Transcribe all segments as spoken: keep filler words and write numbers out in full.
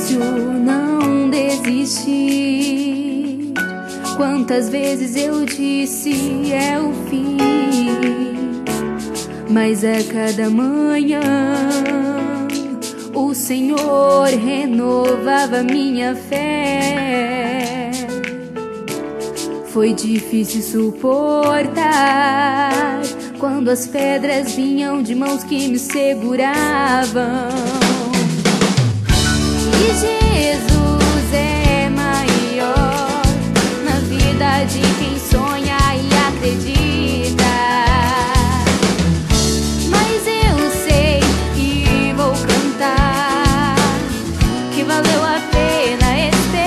fácil não desistir. Quantas vezes eu disse é o fim, mas a cada manhã o Senhor renovava minha fé. Foi difícil suportar quando as pedras vinham de mãos que me seguravam. E Jesus é maior na vida de quem sonha e acredita. Mas eu sei e vou cantar que valeu a pena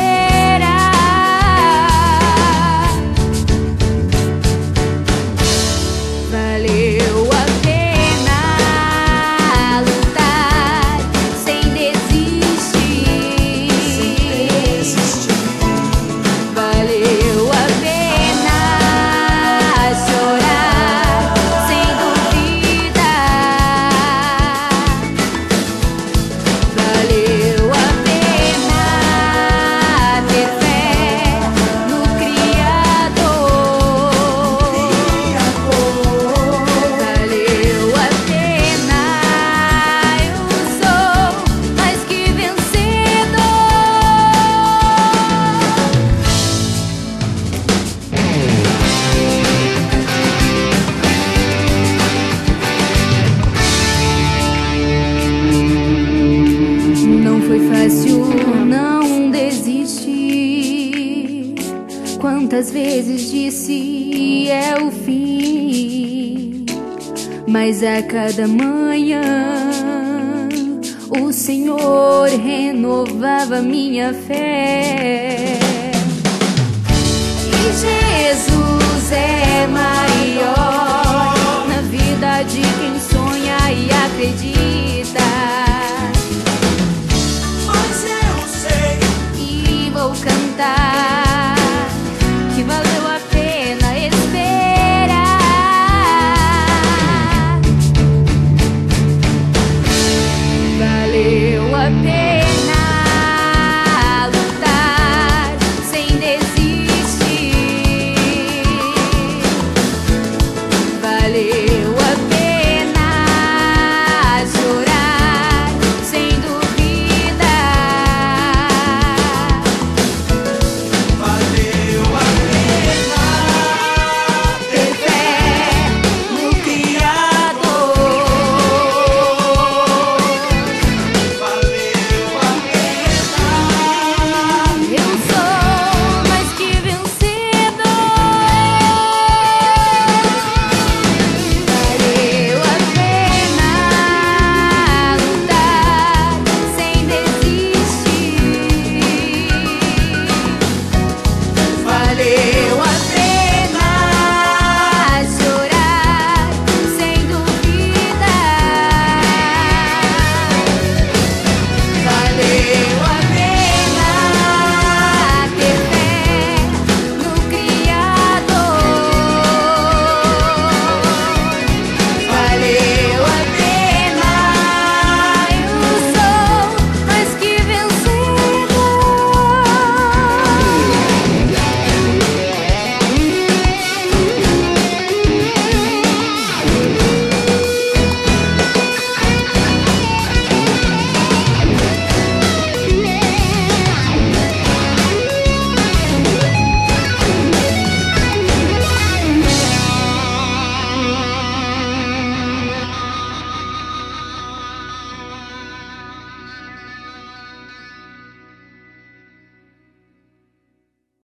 esperar. Valeu a pena lutar sem desistir. Valeu a pena chorar sem duvidar. Valeu a pena ter fé no Criador. Valeu a pena, eu sou mais que vencedor. Não foi fácil não desistir. Quantas vezes disse é o fim, mas a cada manhã o Senhor renovava minha fé. E Jesus é maior